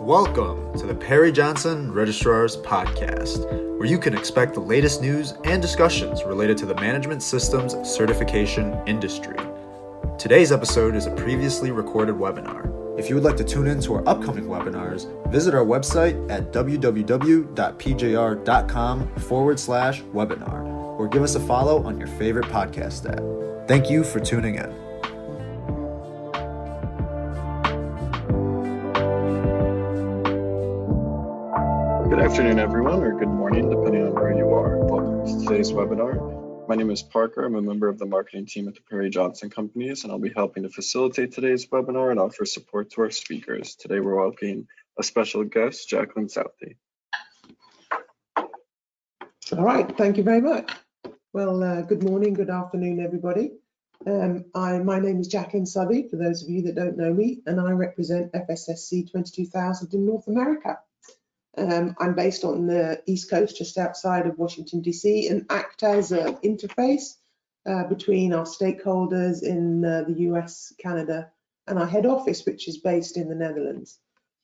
Welcome to the Perry Johnson Registrar's Podcast, where you can expect the latest news and discussions related to the management systems certification industry. Today's episode is a previously recorded webinar. If you would like to tune in to our upcoming webinars, visit our website at www.pjr.com/webinar or give us a follow on your favorite podcast app. Thank you for tuning in. Good afternoon, everyone, or good morning, depending on where you are. Welcome to today's webinar. My name is Parker. I'm a member of the marketing team at the Perry Johnson Companies, and I'll be helping to facilitate today's webinar and offer support to our speakers. Today, we're welcoming a special guest, Jacqueline Southey. All right, thank you very much. Well, good morning, good afternoon, everybody. My name is Jacqueline Southey, for those of you that don't know me, and I represent FSSC 22000 in North America. I'm based on the East Coast, just outside of Washington, D.C., and act as an interface between our stakeholders in the US, Canada, and our head office, which is based in the Netherlands.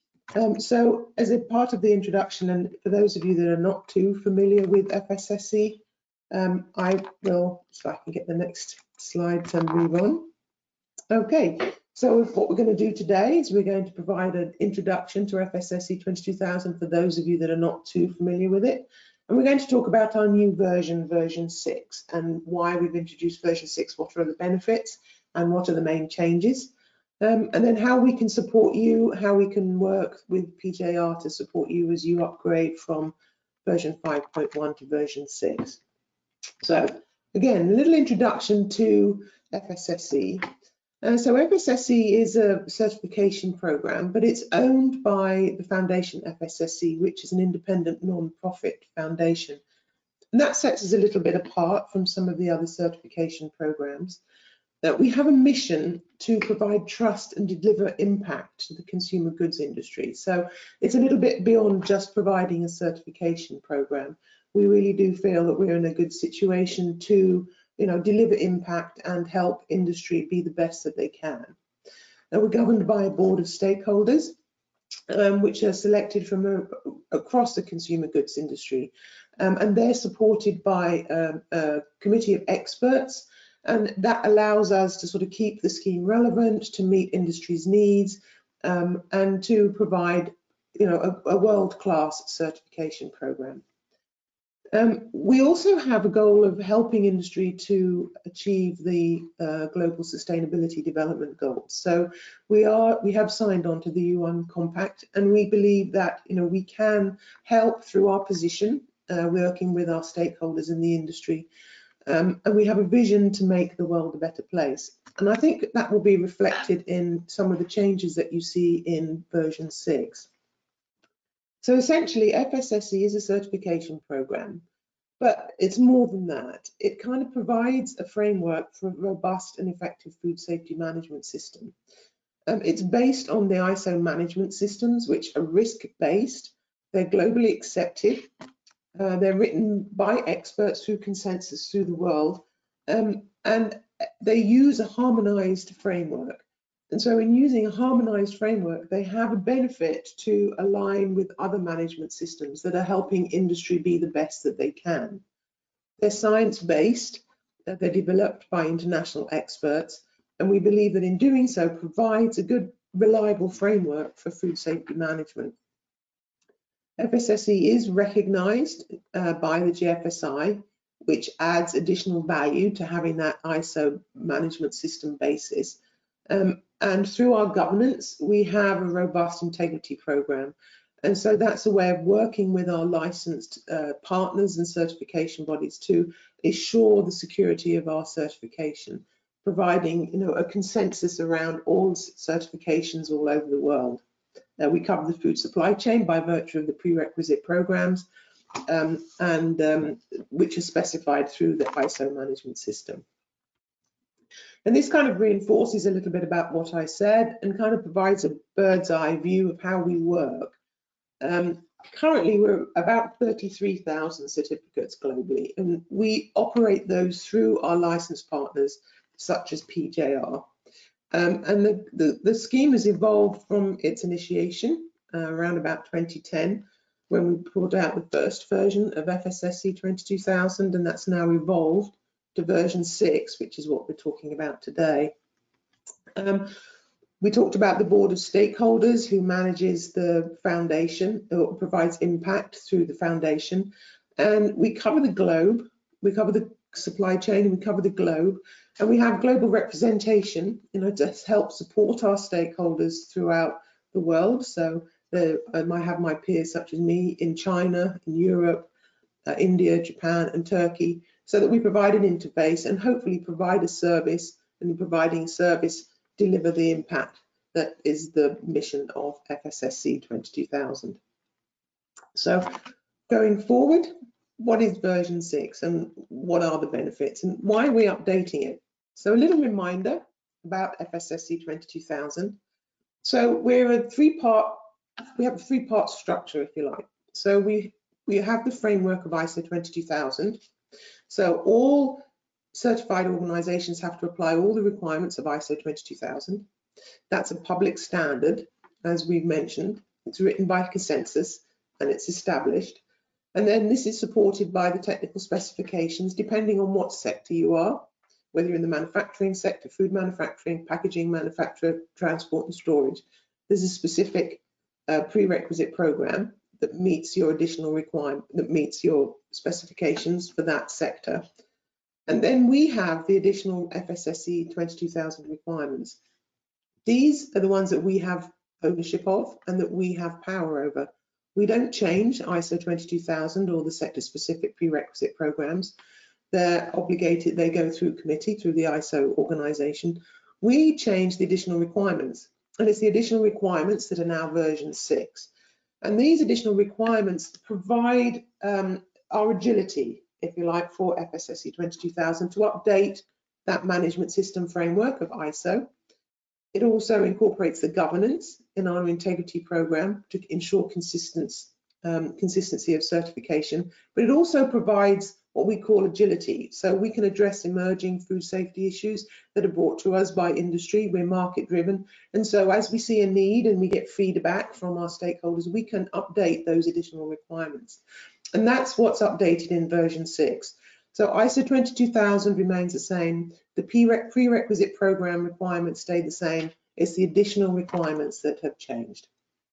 So as a part of the introduction, and for those of you that are not too familiar with FSSC, I will, so I can get the next slide to move on. Okay. So what we're going to do today is we're going to provide an introduction to FSSC 22000 for those of you that are not too familiar with it. And we're going to talk about our new version 6, and why we've introduced version 6, what are the benefits, and what are the main changes. And then how we can support you, how we can work with PJR to support you as you upgrade from version 5.1 to version 6. So again, a little introduction to FSSC. So FSSC is a certification program, but it's owned by the foundation FSSC, which is an independent non-profit foundation. And that sets us a little bit apart from some of the other certification programs. That we have a mission to provide trust and deliver impact to the consumer goods industry. So it's a little bit beyond just providing a certification program. We really do feel that we're in a good situation to deliver impact and help industry be the best that they can. Now, we're governed by a board of stakeholders, which are selected from across the consumer goods industry. And they're supported by a committee of experts, and that allows us to sort of keep the scheme relevant, to meet industry's needs, and to provide a world-class certification program. We also have a goal of helping industry to achieve the Global Sustainability Development Goals. So we have signed on to the UN Compact, and we believe that we can help through our position, working with our stakeholders in the industry, and we have a vision to make the world a better place. And I think that will be reflected in some of the changes that you see in version 6. So essentially, FSSC is a certification program, but it's more than that. It kind of provides a framework for a robust and effective food safety management system. It's based on the ISO management systems, which are risk-based. They're globally accepted. They're written by experts through consensus through the world, and they use a harmonized framework. And so in using a harmonized framework, they have a benefit to align with other management systems that are helping industry be the best that they can. They're science-based, they're developed by international experts, and we believe that in doing so provides a good, reliable framework for food safety management. FSSC is recognized by the GFSI, which adds additional value to having that ISO management system basis. And through our governance, we have a robust integrity program. And so that's a way of working with our licensed partners and certification bodies to ensure the security of our certification, providing a consensus around all certifications all over the world. We cover the food supply chain by virtue of the prerequisite programs, which are specified through the ISO management system. And this kind of reinforces a little bit about what I said and kind of provides a bird's eye view of how we work. Currently, we're about 33,000 certificates globally, and we operate those through our licensed partners, such as PJR. And the scheme has evolved from its initiation around about 2010, when we brought out the first version of FSSC 22000, and that's now evolved to version 6, which is what we're talking about today. We talked about the board of stakeholders who manages the foundation or provides impact through the foundation, and we cover the globe, we cover the supply chain, we cover the globe, and we have global representation, to help support our stakeholders throughout the world. So I have my peers such as me in China, in Europe, India, Japan, and Turkey, so that we provide an interface and hopefully provide a service, and in providing service, deliver the impact that is the mission of FSSC 22000. So going forward, what is version 6 and what are the benefits and why are we updating it? So a little reminder about FSSC 22000. So we have a three-part structure, if you like. So we have the framework of ISO 22000. So all certified organizations have to apply all the requirements of ISO 22000. That's a public standard, as we've mentioned. It's written by consensus and it's established. And then this is supported by the technical specifications, depending on what sector you are, whether you're in the manufacturing sector, food manufacturing, packaging manufacture, transport and storage. There's a specific prerequisite program that meets your additional requirement, that meets your specifications for that sector. And then we have the additional FSSC 22000 requirements. These are the ones that we have ownership of and that we have power over. We don't change ISO 22000 or the sector-specific prerequisite programs. They're obligated, they go through committee, through the ISO organization. We change the additional requirements, and it's the additional requirements that are now version 6. And these additional requirements provide our agility, if you like, for FSSC 22000 to update that management system framework of ISO. It also incorporates the governance in our integrity program to ensure consistency of certification, but it also provides what we call agility. So we can address emerging food safety issues that are brought to us by industry. We're market driven. And so as we see a need and we get feedback from our stakeholders, we can update those additional requirements. And that's what's updated in version 6. So ISO 22000 remains the same. The prerequisite program requirements stay the same. It's the additional requirements that have changed.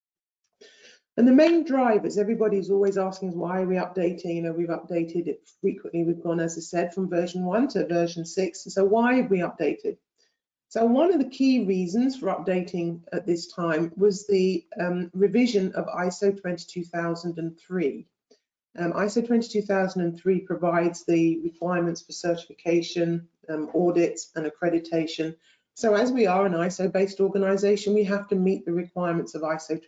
And the main drivers, everybody's always asking us, why are we updating? We've updated it frequently. We've gone, as I said, from version 1 to version 6. And so why have we updated? So one of the key reasons for updating at this time was the revision of ISO 22003. ISO 22003 provides the requirements for certification, audits and accreditation. So as we are an ISO-based organization, we have to meet the requirements of ISO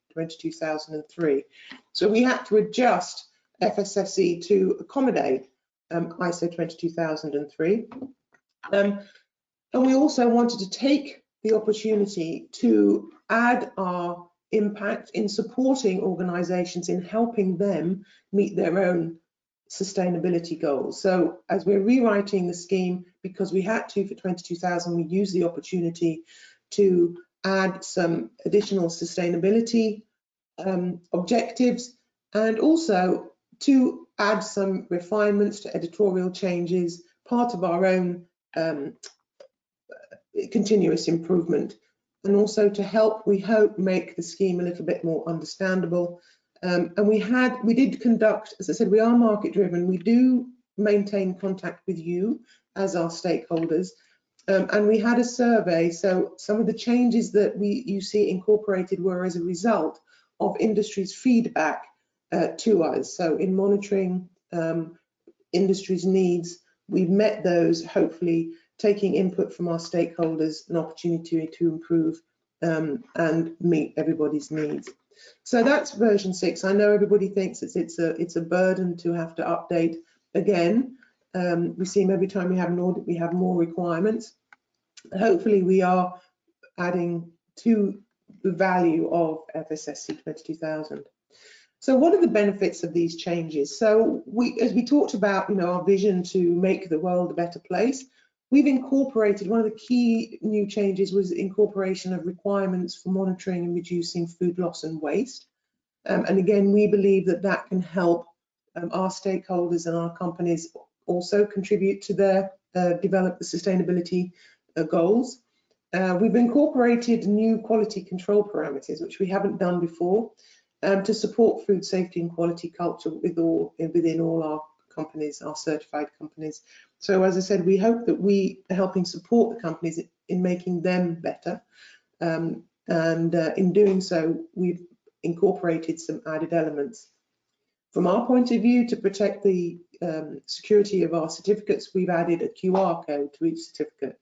22003. So we had to adjust FSSC to accommodate ISO 22003. And we also wanted to take the opportunity to add our impact in supporting organizations in helping them meet their own sustainability goals. So as we're rewriting the scheme, because we had to for 22000, we used the opportunity to add some additional sustainability objectives and also to add some refinements to editorial changes, part of our own continuous improvement, and also to help, we hope, make the scheme a little bit more understandable. And we did conduct, as I said, we are market driven. We do maintain contact with you as our stakeholders. And we had a survey. So some of the changes that you see incorporated were as a result of industry's feedback to us. So in monitoring industry's needs, we've met those, hopefully taking input from our stakeholders, an opportunity to improve and meet everybody's needs. So that's version 6. I know everybody thinks it's a burden to have to update again. We seem every time we have an audit, we have more requirements. Hopefully we are adding to the value of FSSC 22000. So what are the benefits of these changes? So as we talked about, our vision to make the world a better place, We've incorporated, one of the key new changes was incorporation of requirements for monitoring and reducing food loss and waste. And again, we believe that that can help our stakeholders and our companies also contribute to their develop the sustainability goals. We've incorporated new quality control parameters, which we haven't done before, to support food safety and quality culture within all our companies, our certified companies. So as I said, we hope that we are helping support the companies in making them better. And in doing so, we've incorporated some added elements. From our point of view, to protect the security of our certificates, we've added a QR code to each certificate.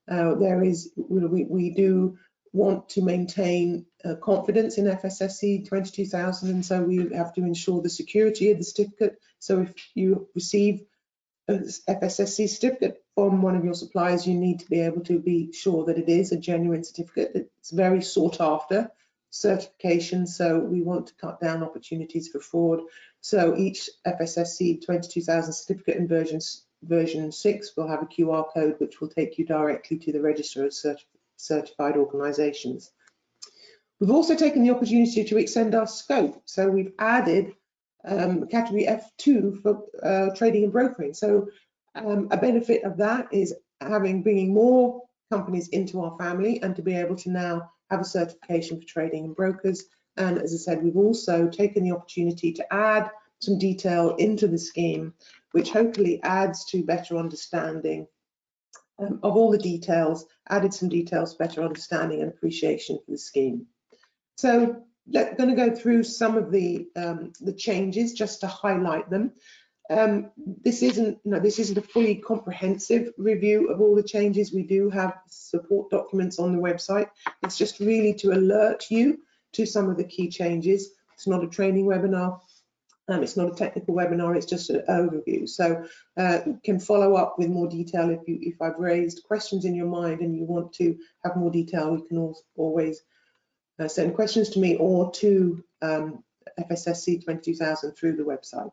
We do want to maintain confidence in FSSC 22000, and so we have to ensure the security of the certificate. So if you receive a FSSC certificate from one of your suppliers, you need to be able to be sure that it is a genuine certificate. It's very sought after certification, so we want to cut down opportunities for fraud. So each FSSC 22000 certificate in version 6 will have a QR code which will take you directly to the register of certified organisations. We've also taken the opportunity to extend our scope, so we've added category F2 for trading and brokering. So a benefit of that is bringing more companies into our family and to be able to now have a certification for trading and brokers. And as I said, we've also taken the opportunity to add some detail into the scheme, which hopefully adds to better understanding of all the details, added some details, better understanding and appreciation for the scheme. So I'm going to go through some of the changes just to highlight them. This isn't a fully comprehensive review of all the changes. We do have support documents on the website. It's just really to alert you to some of the key changes. It's not a training webinar. It's not a technical webinar. It's just an overview. So you can follow up with more detail if I've raised questions in your mind and you want to have more detail. You can always send questions to me or to FSSC 22000 through the website.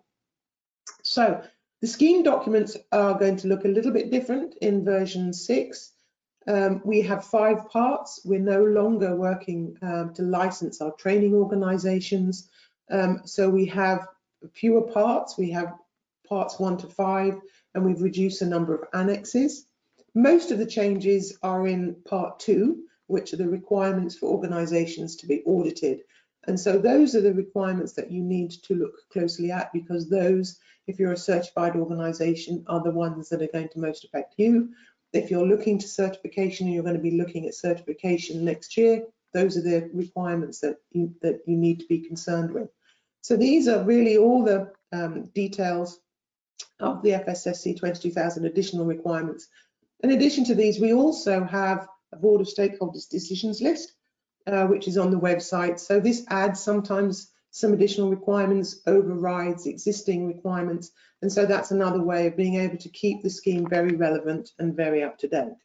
So the scheme documents are going to look a little bit different in version 6. We have 5 parts. We're no longer working to license our training organisations. So we have fewer parts. We have parts 1 to 5, and we've reduced the number of annexes. Most of the changes are in part 2, which are the requirements for organisations to be audited. And so those are the requirements that you need to look closely at, because those, if you're a certified organisation, are the ones that are going to most affect you. If you're looking to certification and you're going to be looking at certification next year, those are the requirements that you need to be concerned with. So these are really all the details of the FSSC 22000 additional requirements. In addition to these, we also have a Board of Stakeholders decisions list, which is on the website. So this adds sometimes some additional requirements, overrides existing requirements, and so that's another way of being able to keep the scheme very relevant and very up to date.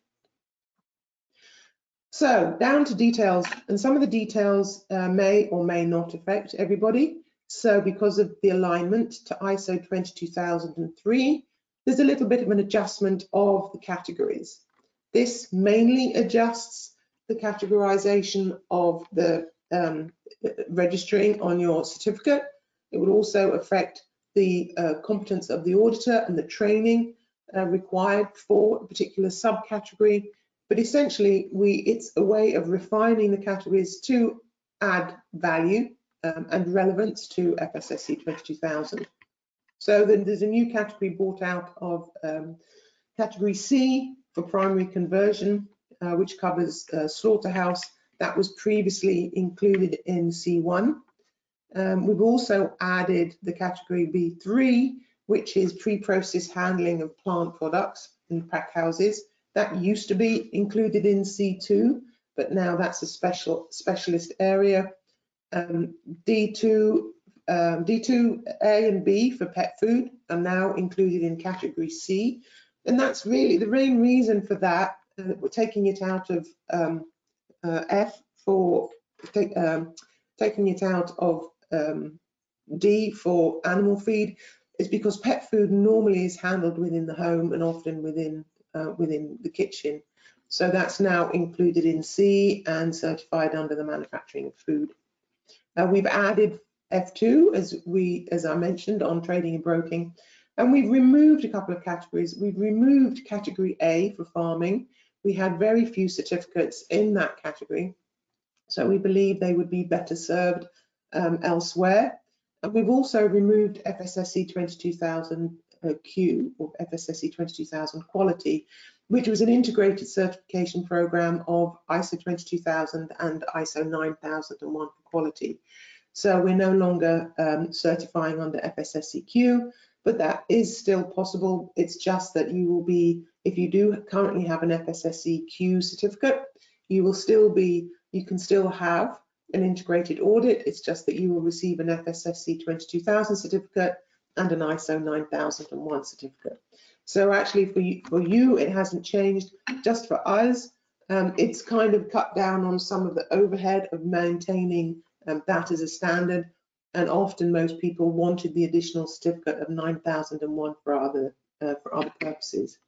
So down to details, and some of the details may or may not affect everybody. So because of the alignment to ISO 22003, there's a little bit of an adjustment of the categories. This mainly adjusts the categorization of the registering on your certificate. It would also affect the competence of the auditor and the training required for a particular subcategory. But essentially, it's a way of refining the categories to add value and relevance to FSSC 22000. So then there's a new category brought out of category C for primary conversion, which covers slaughterhouse. That was previously included in C1. We've also added the category B3, which is pre-processed handling of plant products in pack houses. That used to be included in C2, but now that's a specialist area. D2A and B for pet food are now included in category C, and that's really the main reason for that. We're taking it out of F for taking it out of D for animal feed is because pet food normally is handled within the home and often within within the kitchen. So that's now included in C and certified under the manufacturing of food. We've added F2, as I mentioned, on trading and broking, and we've removed a couple of categories. We've removed category A for farming. We had very few certificates in that category, so we believe they would be better served elsewhere. And we've also removed FSSC 22000 Q, or FSSC 22000 quality, which was an integrated certification program of ISO 22000 and ISO 9001 for quality. So we're no longer certifying under FSSCQ, but that is still possible. It's just that you will be, if you do currently have an FSSCQ certificate, you can still have an integrated audit. It's just that you will receive an FSSC 22000 certificate and an ISO 9001 certificate. So actually for you, it hasn't changed. Just for us, it's kind of cut down on some of the overhead of maintaining that as a standard, and often most people wanted the additional certificate of 9001 for other purposes.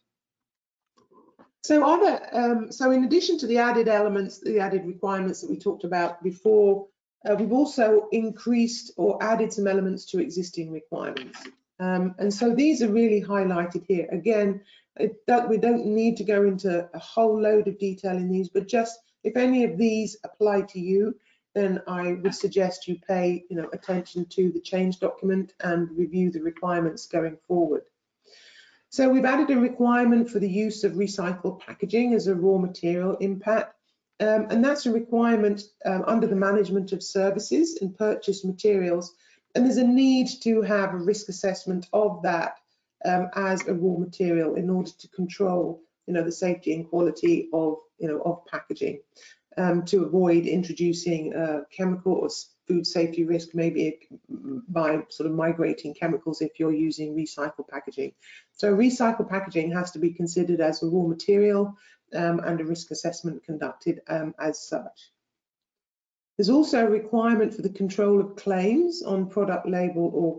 So in addition to the added elements, the added requirements that we talked about before, we've also increased or added some elements to existing requirements. And so these are really highlighted here. Again, we don't need to go into a whole load of detail in these, but just if any of these apply to you, then I would suggest you pay attention to the change document and review the requirements going forward. So we've added a requirement for the use of recycled packaging as a raw material impact, and that's a requirement under the management of services and purchased materials, and there's a need to have a risk assessment of that as a raw material in order to control the safety and quality of packaging, to avoid introducing chemical or food safety risk, maybe by sort of migrating chemicals if you're using recycled packaging. So recycled packaging has to be considered as a raw material and a risk assessment conducted as such. There's also a requirement for the control of claims on product label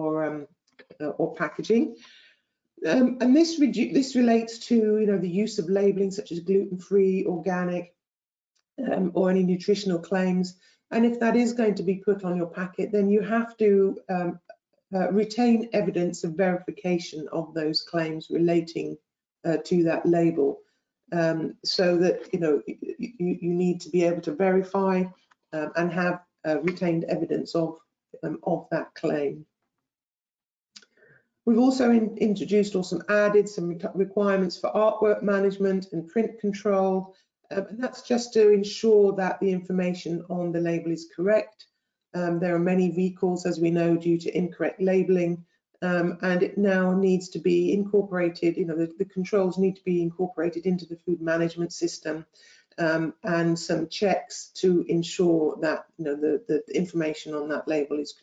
or packaging. And this relates to the use of labeling such as gluten-free, organic, or any nutritional claims. And if that is going to be put on your packet, then you have to retain evidence of verification of those claims relating to that label, so that you need to be able to verify and have retained evidence of that claim. We've also introduced or added some requirements for artwork management and print control, and that's just to ensure that the information on the label is correct. There are many recalls, as we know, due to incorrect labeling, and it now needs to be incorporated, the controls need to be incorporated into the food management system, and some checks to ensure that the information on that label is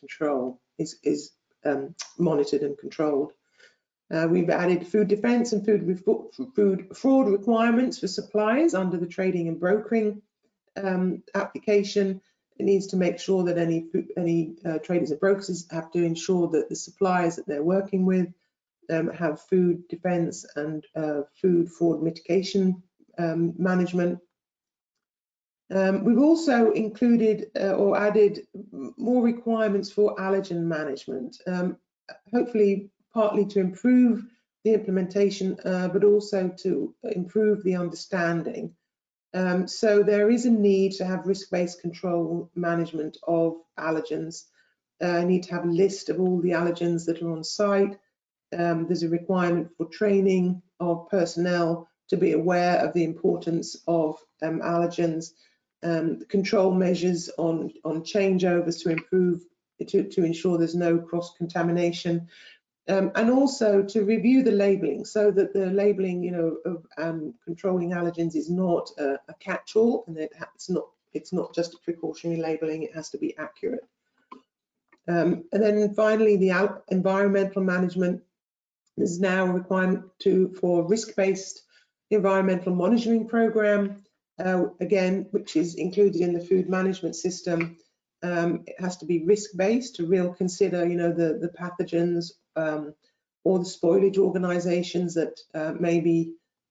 monitored and controlled. We've added food defense and food fraud requirements for suppliers under the trading and brokering application. It needs to make sure that any traders and brokers have to ensure that the suppliers that they're working with have food defense and food fraud mitigation management. We've also included or added more requirements for allergen management, hopefully partly to improve the implementation, but also to improve the understanding. So there is a need to have risk-based control management of allergens. I need to have a list of all the allergens that are on site. There's a requirement for training of personnel to be aware of the importance of allergens. Control measures on changeovers to ensure there's no cross-contamination, and also to review the labeling so that the labeling of controlling allergens is not a catch-all, and it's not just a precautionary labeling, it has to be accurate. And then finally, the environmental management. There's now a requirement for risk-based environmental monitoring program, again, which is included in the food management system. It has to be risk-based to consider, the pathogens or the spoilage organizations that may be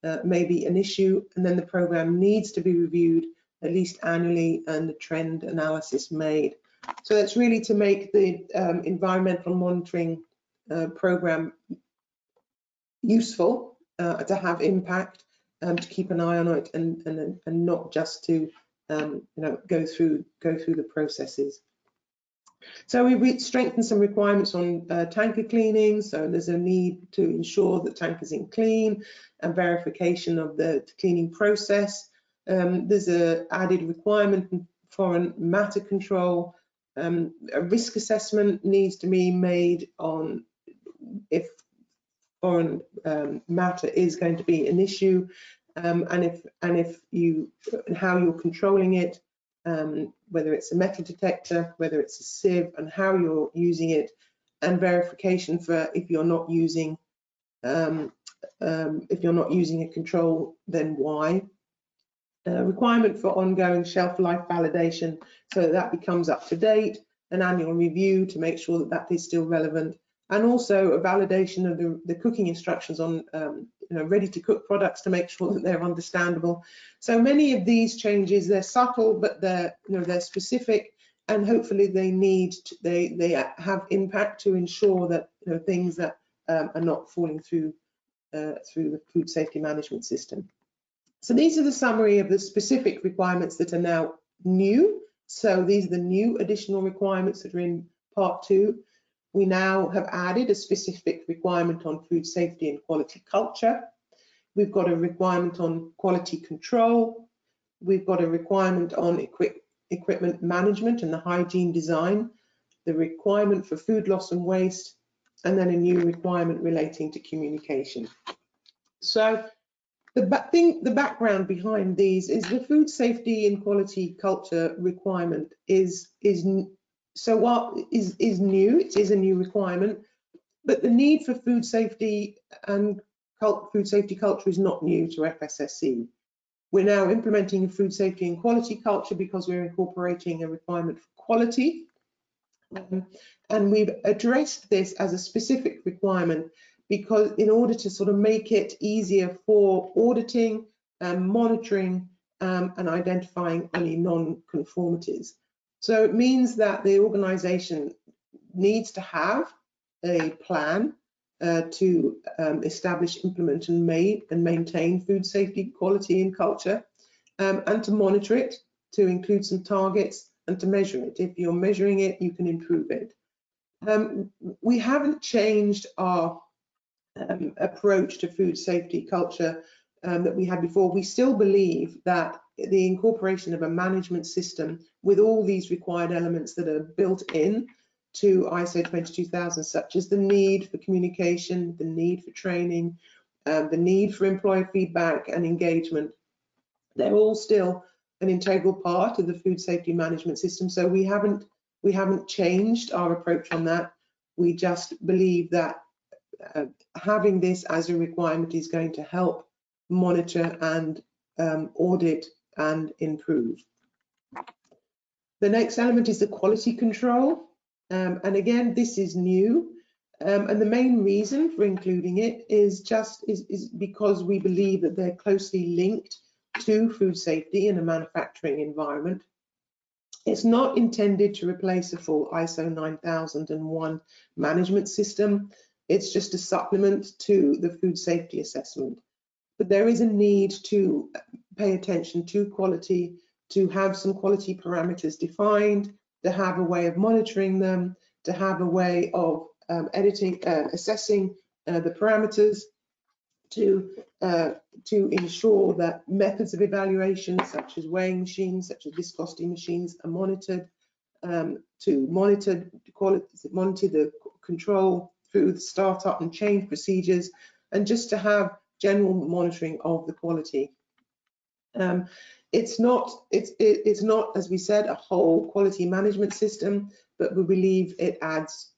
may be an issue, and then the program needs to be reviewed at least annually and the trend analysis made. So that's really to make the environmental monitoring program useful, to have impact, to keep an eye on it, and not just to go through the processes. So we strengthened some requirements on tanker cleaning. So there's a need to ensure that tankers in clean and verification of the cleaning process. There's a added requirement in foreign matter control. A risk assessment needs to be made on if foreign matter is going to be an issue, and how you're controlling it. Whether it's a metal detector, whether it's a sieve, and how you're using it, and verification for if you're not using a control, then why. Requirement for ongoing shelf life validation, so that becomes up to date, an annual review to make sure that that is still relevant, and also a validation of the cooking instructions on ready to cook products to make sure that they're understandable. So many of these changes, they're subtle, but they're specific, and hopefully they have impact to ensure that things that are not falling through the food safety management system. So these are the summary of the specific requirements that are now new. So these are the new additional requirements that are in part 2. We now have added a specific requirement on food safety and quality culture. We've got a requirement on quality control. We've got a requirement on equipment management and the hygiene design, the requirement for food loss and waste, and then a new requirement relating to communication. So the background behind these is the food safety and quality culture requirement is new. It is a new requirement, but the need for food safety and food safety culture is not new to FSSC. We're now implementing a food safety and quality culture because we're incorporating a requirement for quality, and we've addressed this as a specific requirement because in order to sort of make it easier for auditing and monitoring and identifying any non-conformities. So it means that the organisation needs to have a plan to establish, implement and maintain food safety, quality and culture, and to monitor it, to include some targets and to measure it. If you're measuring it, you can improve it. We haven't changed our approach to food safety culture that we had before. We still believe that the incorporation of a management system with all these required elements that are built in to ISO 22000, such as the need for communication, the need for training, the need for employer feedback and engagement, they're all still an integral part of the food safety management system. So we haven't changed our approach on that. We just believe that having this as a requirement is going to help monitor and audit and improve. The next element is the quality control. And again, this is new. And the main reason for including it is because we believe that they're closely linked to food safety in a manufacturing environment. It's not intended to replace a full ISO 9001 management system. It's just a supplement to the food safety assessment. But there is a need to pay attention to quality, to have some quality parameters defined, to have a way of monitoring them, to have a way of assessing the parameters, to ensure that methods of evaluation, such as weighing machines, such as viscosity machines, are monitored, to monitor the control through the startup and change procedures, and just to have general monitoring of the quality. It's not, as we said, a whole quality management system, but we believe it adds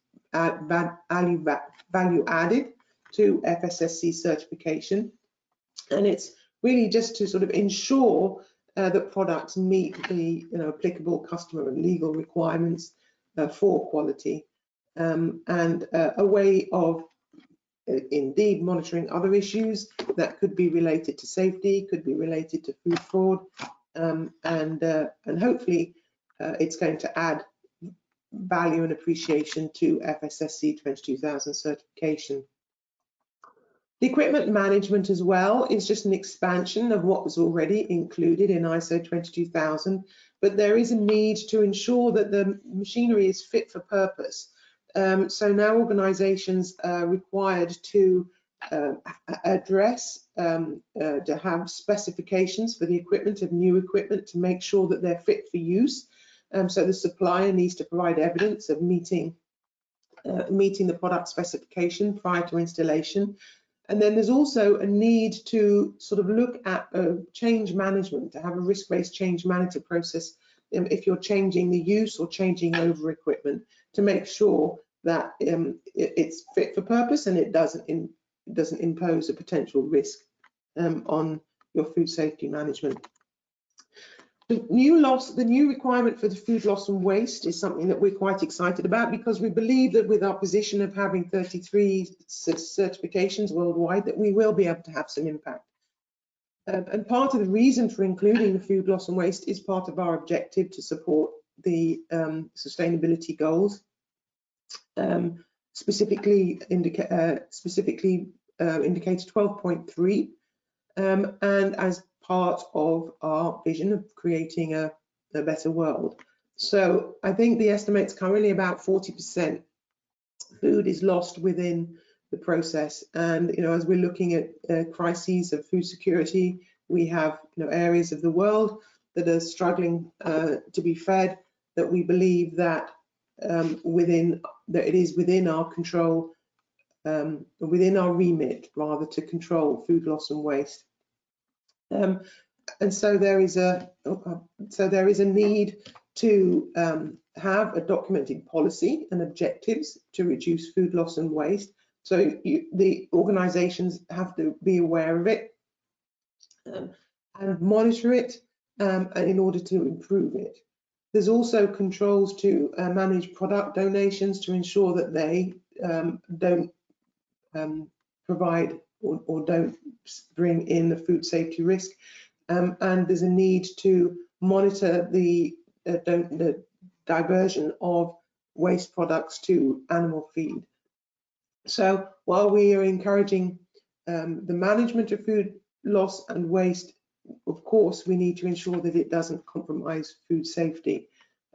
value added to FSSC certification, and it's really just to sort of ensure that products meet the applicable customer and legal requirements for quality, and a way of indeed monitoring other issues that could be related to safety, could be related to food fraud, and hopefully it's going to add value and appreciation to FSSC 22000 certification. The equipment management as well is just an expansion of what was already included in ISO 22000, but there is a need to ensure that the machinery is fit for purpose. So now organizations are required to address, to have specifications for the equipment of new equipment to make sure that they're fit for use. So the supplier needs to provide evidence of meeting the product specification prior to installation. And then there's also a need to sort of look at change management, to have a risk-based change management process if you're changing the use or changing over equipment, to make sure that it's fit for purpose and it doesn't impose a potential risk on your food safety management. The new requirement for the food loss and waste is something that we're quite excited about, because we believe that with our position of having 33 certifications worldwide, that we will be able to have some impact. And part of the reason for including the food loss and waste is part of our objective to support the sustainability goals, specifically indicator 12.3, and as part of our vision of creating a better world. So I think the estimate's currently about 40% food is lost within the process. And as we're looking at crises of food security, we have areas of the world that are struggling to be fed, that we believe that it is within our control, within our remit rather, to control food loss and waste. And so there is a need to have a documented policy and objectives to reduce food loss and waste. So the organisations have to be aware of it and monitor it, and in order to improve it. There's also controls to manage product donations to ensure that they don't provide or don't bring in a food safety risk, and there's a need to monitor the diversion of waste products to animal feed. So while we are encouraging the management of food loss and waste, of course we need to ensure that it doesn't compromise food safety.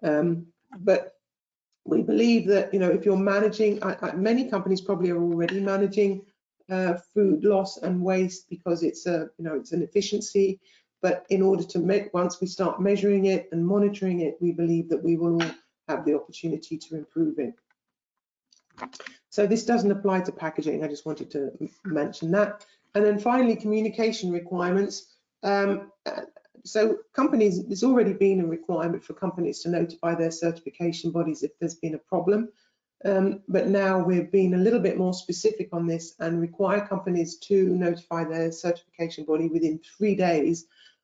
But we believe that if you're managing, many companies probably are already managing food loss and waste because it's it's an efficiency. But in order to once we start measuring it and monitoring it, we believe that we will all have the opportunity to improve it. So this doesn't apply to packaging. I just wanted to mention that. And then finally, communication requirements. So companies, there's already been a requirement for companies to notify their certification bodies if there's been a problem. But now we're being a little bit more specific on this and require companies to notify their certification body within 3 days,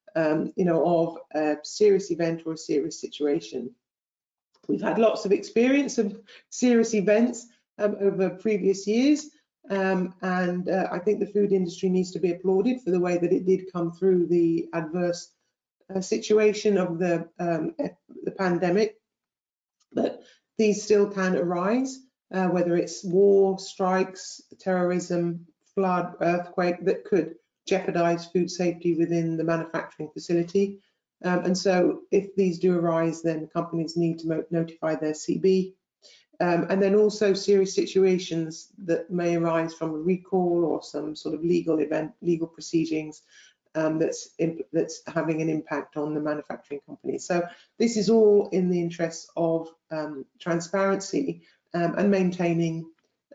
of a serious event or a serious situation. We've had lots of experience of serious events over previous years, and I think the food industry needs to be applauded for the way that it did come through the adverse situation of the pandemic. But these still can arise, whether it's war, strikes, terrorism, flood, earthquake, that could jeopardize food safety within the manufacturing facility. And so if these do arise, then companies need to notify their CB. And then also serious situations that may arise from a recall or some sort of legal proceedings that's having an impact on the manufacturing company. So this is all in the interests of transparency and maintaining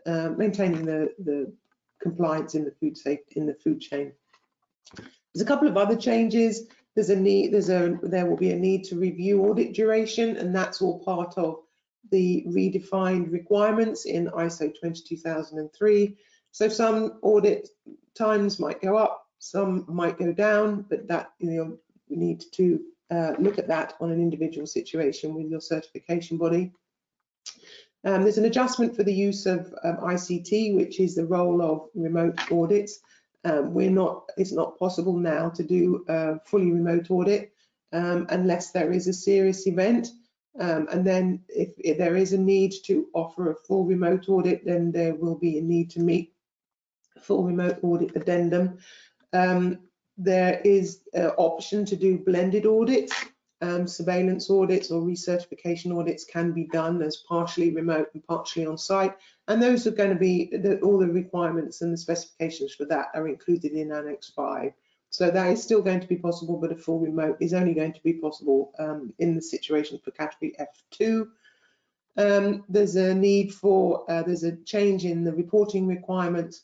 the compliance in the food safety in the food chain. There's a couple of other changes. There will be a need to review audit duration, and that's all part of the redefined requirements in ISO 22003. So some audit times might go up, some might go down, but that we need to look at that on an individual situation with your certification body. There's an adjustment for the use of ICT, which is the role of remote audits. It's not possible now to do a fully remote audit unless there is a serious event. And then if there is a need to offer a full remote audit, then there will be a need to meet a full remote audit addendum. There is an option to do blended audits. Surveillance audits or recertification audits can be done as partially remote and partially on site, and those are going to be all the requirements and the specifications for that are included in Annex 5. So that is still going to be possible, but a full remote is only going to be possible in the situation for category F2. There's a need for there's a change in the reporting requirements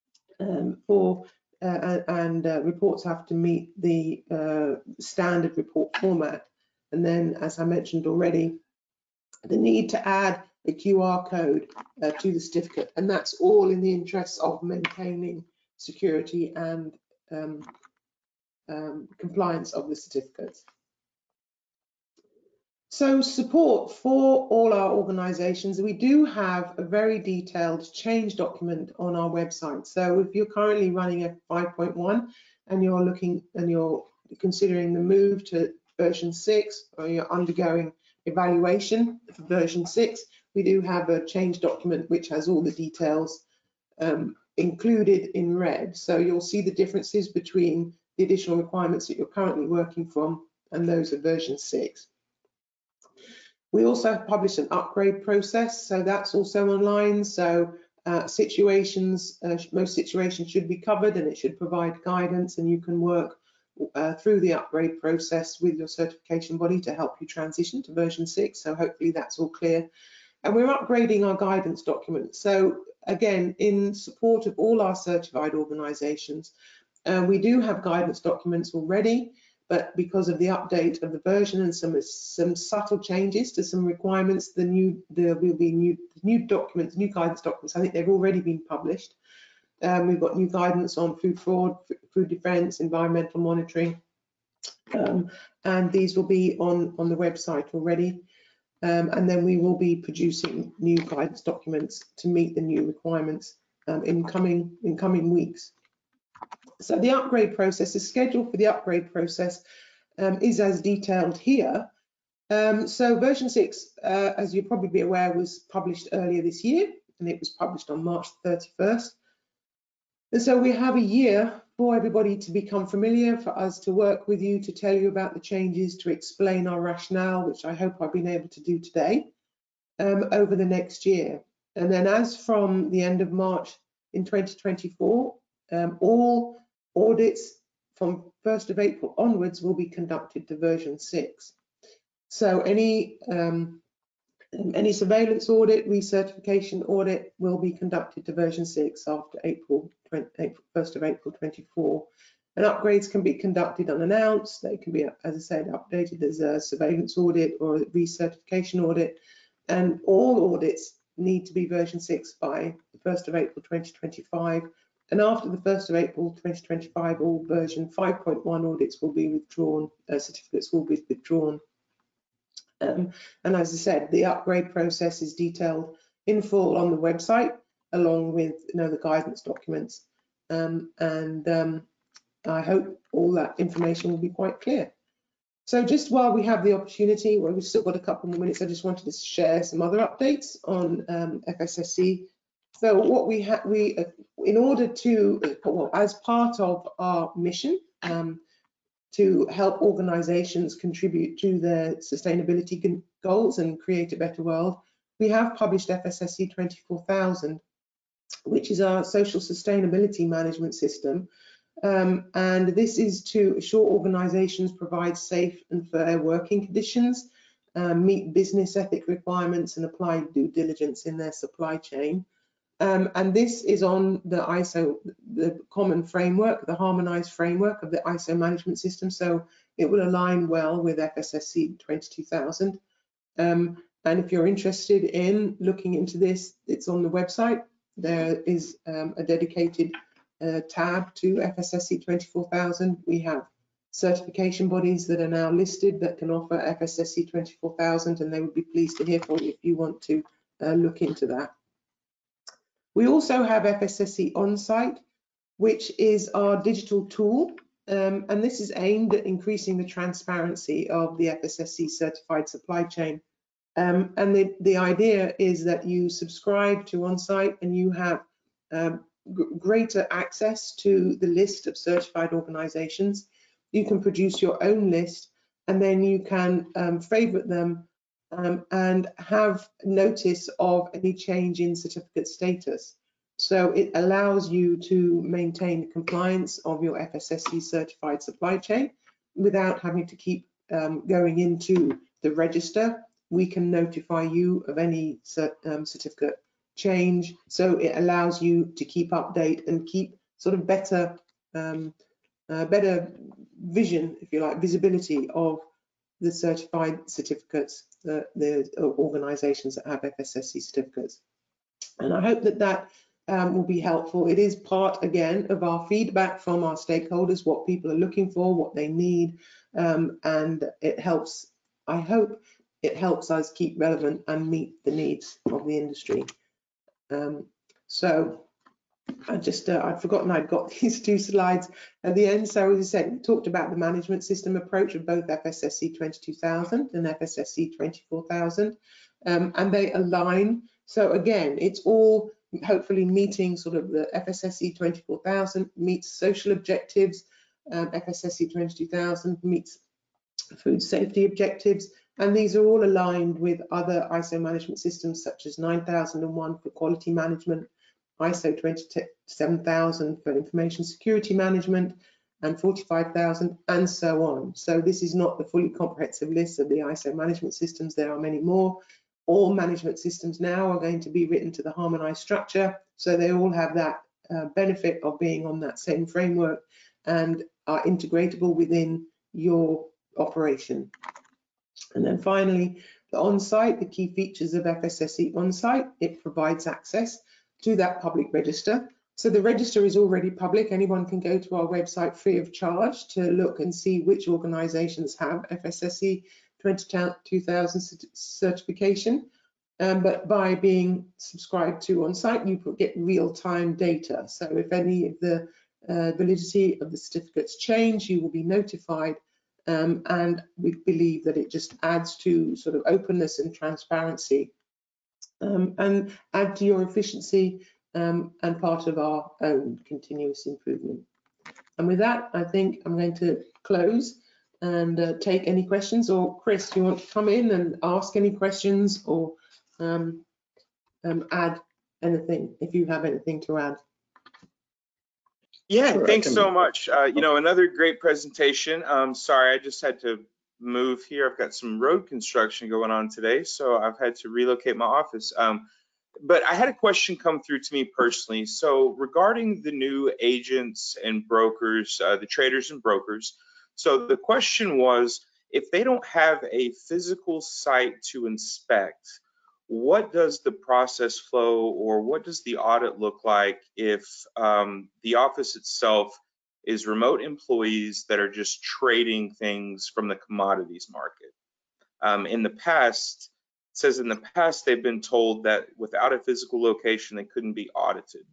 reports have to meet the standard report format. And then, as I mentioned already, the need to add a QR code to the certificate, and that's all in the interests of maintaining security and compliance of the certificates. So support for all our organisations, we do have a very detailed change document on our website. So if you're currently running a 5.1 and you're considering the move to version 6, or you're undergoing evaluation for version 6, we do have a change document which has all the details included in red. So you'll see the differences between the additional requirements that you're currently working from and those of version 6. We also have published an upgrade process, so that's also online. So most situations should be covered, and it should provide guidance, and you can work through the upgrade process with your certification body to help you transition to version 6. So hopefully that's all clear. And we're upgrading our guidance document. So again, in support of all our certified organisations, we do have guidance documents already. But because of the update of the version and some subtle changes to some requirements, there will be new documents, new guidance documents. I think they've already been published. We've got new guidance on food fraud, food defence, environmental monitoring, and these will be on the website already. And then we will be producing new guidance documents to meet the new requirements in coming weeks. So the upgrade process, the schedule for the upgrade process is as detailed here. So version 6, as you'll probably be aware, was published earlier this year, and it was published on March 31st. And so we have a year for everybody to become familiar, for us to work with you, to tell you about the changes, to explain our rationale, which I hope I've been able to do today, over the next year. And then as from the end of March in 2024, all audits from 1st of April onwards will be conducted to version 6. So any surveillance audit, recertification audit will be conducted to version 6 after 1st of April 24. And upgrades can be conducted unannounced. They can be, as I said, updated as a surveillance audit or a recertification audit. And all audits need to be version 6 by the 1st of April 2025. And after the 1st of April 2025, all version 5.1 audits will be withdrawn, certificates will be withdrawn. And as I said, the upgrade process is detailed in full on the website, along with the guidance documents. I hope all that information will be quite clear. So just while we have the opportunity, well, we've still got a couple more minutes, I just wanted to share some other updates on FSSC. So what in order to, well, as part of our mission to help organisations contribute to their sustainability goals and create a better world, we have published FSSC 24000, which is our social sustainability management system. And this is to assure organisations provide safe and fair working conditions, meet business ethic requirements, and apply due diligence in their supply chain. And this is on the ISO, the common framework, the harmonized framework of the ISO management system. So it will align well with FSSC 22000. And if you're interested in looking into this, it's on the website. There is a dedicated tab to FSSC 24000. We have certification bodies that are now listed that can offer FSSC 24000, and they would be pleased to hear from you if you want to look into that. We also have FSSC OnSite, which is our digital tool, and this is aimed at increasing the transparency of the FSSC certified supply chain. And the idea is that you subscribe to OnSite and you have greater access to the list of certified organizations. You can produce your own list, and then you can favorite them and have notice of any change in certificate status. So it allows you to maintain compliance of your FSSC certified supply chain without having to keep going into the register. We can notify you of any certificate change, so it allows you to keep update and keep sort of better vision, if you like, visibility of the certified certificates, the organizations that have FSSC certificates. And I hope that that will be helpful. It is part, again, of our feedback from our stakeholders, what people are looking for, what they need, and it helps, I hope it helps us keep relevant and meet the needs of the industry. So I'd forgotten I'd got these two slides at the end. So as I said, we talked about the management system approach of both FSSC 22000 and FSSC 24000, and they align. So again, it's all hopefully meeting sort of the FSSC 24000 meets social objectives, FSSC 22000 meets food safety objectives, and these are all aligned with other ISO management systems such as 9001 for quality management, ISO 27000 for information security management, and 45000, and so on. So this is not the fully comprehensive list of the ISO management systems. There are many more. All management systems now are going to be written to the harmonized structure, so they all have that benefit of being on that same framework and are integratable within your operation. And then finally, the OnSite, the key features of FSSC OnSite, it provides access to that public register. So the register is already public. Anyone can go to our website free of charge to look and see which organizations have FSSC 22000 certification. But by being subscribed to OnSite, you get real-time data. So if any of the validity of the certificates change, you will be notified. And we believe that it just adds to sort of openness and transparency and add to your efficiency and part of our own continuous improvement. And with that, I think I'm going to close and take any questions. Or Chris, do you want to come in and ask any questions or add anything if you have anything to add? Yeah, sure, thanks so much. You know, another great presentation. Sorry, I just had to move here. I've got some road construction going on today, so I've had to relocate my office. But I had a question come through to me personally. So regarding the new agents and brokers, the traders and brokers. So the question was, if they don't have a physical site to inspect, what does the process flow or what does the audit look like if the office itself is remote employees that are just trading things from the commodities market? In the past, it says in the past they've been told that without a physical location they couldn't be audited.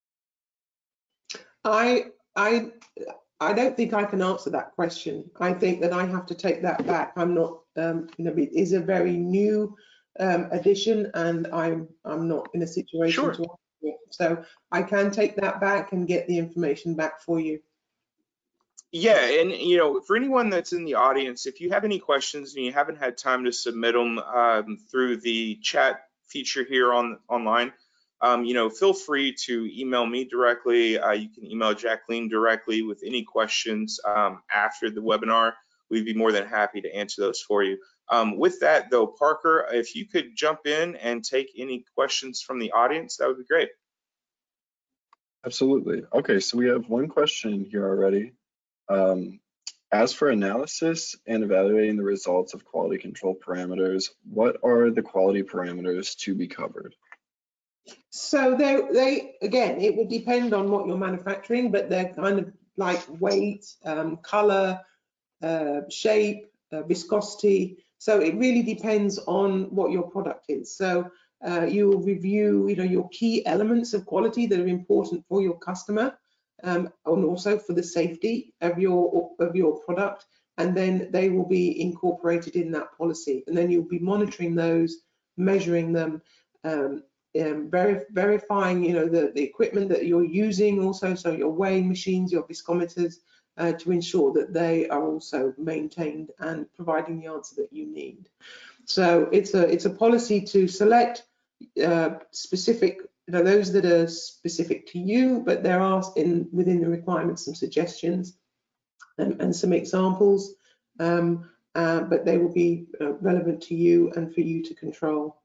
I don't think I can answer that question. I think that I have to take that back. I'm not, you know, it is a very new addition, and I'm not in a situation to answer it. So I can take that back and get the information back for you. Yeah, and you know, for anyone that's in the audience, if you have any questions and you haven't had time to submit them through the chat feature here online, you know, feel free to email me directly. You can email Jacqueline directly with any questions after the webinar. We'd be more than happy to answer those for you. With that though, Parker, if you could jump in and take any questions from the audience, that would be great. Absolutely. Okay, so we have one question here already. As for analysis and evaluating the results of quality control parameters, what are the quality parameters to be covered? So they again, it would depend on what you're manufacturing, but they're kind of like weight, color, shape, viscosity. So it really depends on what your product is. So You will review, your key elements of quality that are important for your customer, and also for the safety of your product. And then they will be incorporated in that policy. And then you'll be monitoring those, measuring them, verifying, the equipment that you're using also, so your weighing machines, your viscometers, to ensure that they are also maintained and providing the answer that you need. So it's a policy to select specific, those that are specific to you, but there are within the requirements some suggestions and some examples, but they will be relevant to you and for you to control.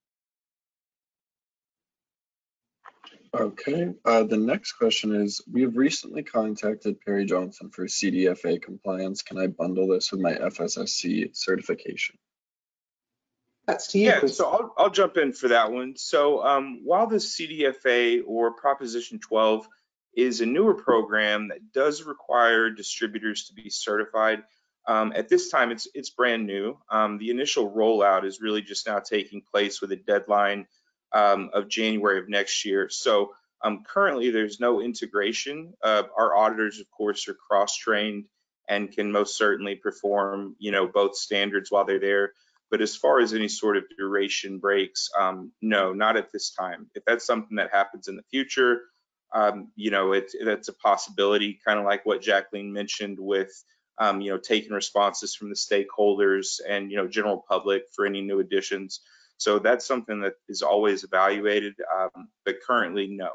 Okay, the next question is, we have recently contacted Perry Johnson for CDFA compliance. Can I bundle this with my FSSC certification? That's to you, Yeah, Chris. so I'll jump in for that one. So while the CDFA or Proposition 12 is a newer program that does require distributors to be certified, at this time it's brand new. The initial rollout is really just now taking place with a deadline of January of next year. So currently there's no integration. Our auditors, of course, are cross-trained and can most certainly perform, both standards while they're there. But as far as any sort of duration breaks, no, not at this time. If that's something that happens in the future, that's a possibility, kind of like what Jacqueline mentioned with, taking responses from the stakeholders and, general public for any new additions. So that's something that is always evaluated, but currently, no.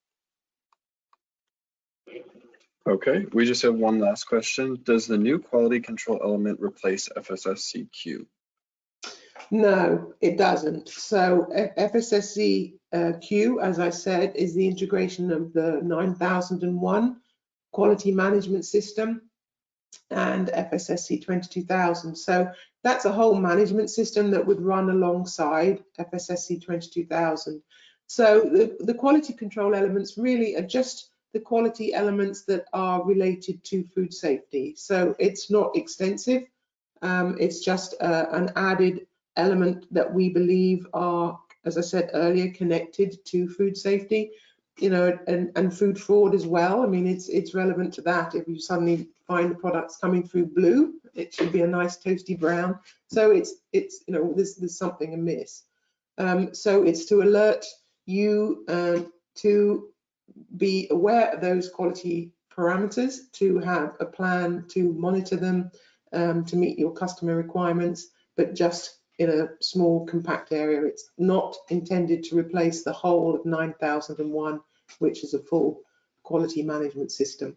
Okay, we just have one last question. Does the new quality control element replace FSSC-Q? No, it doesn't. So FSSC-Q, as I said, is the integration of the 9001 quality management system and FSSC 22000. So that's a whole management system that would run alongside FSSC 22000. So the quality control elements really are just the quality elements that are related to food safety. So it's not extensive. It's just an added element that we believe are, as I said earlier, connected to food safety, and food fraud as well. I mean, it's relevant to that. If you suddenly find the products coming through blue, it should be a nice toasty brown. So it's there's something amiss. So it's to alert you to be aware of those quality parameters, to have a plan to monitor them, to meet your customer requirements, but just in a small compact area. It's not intended to replace the whole of 9001, which is a full quality management system.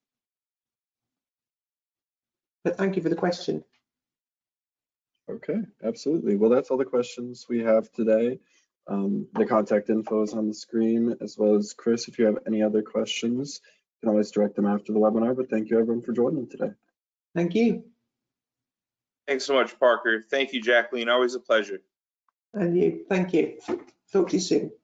But thank you for the question. Okay, absolutely. Well, that's all the questions we have today. The contact info is on the screen, as well as Chris, if you have any other questions, you can always direct them after the webinar, but thank you everyone for joining today. Thank you. Thanks so much, Parker. Thank you, Jacqueline. Always a pleasure. And you, thank you. Talk to you soon.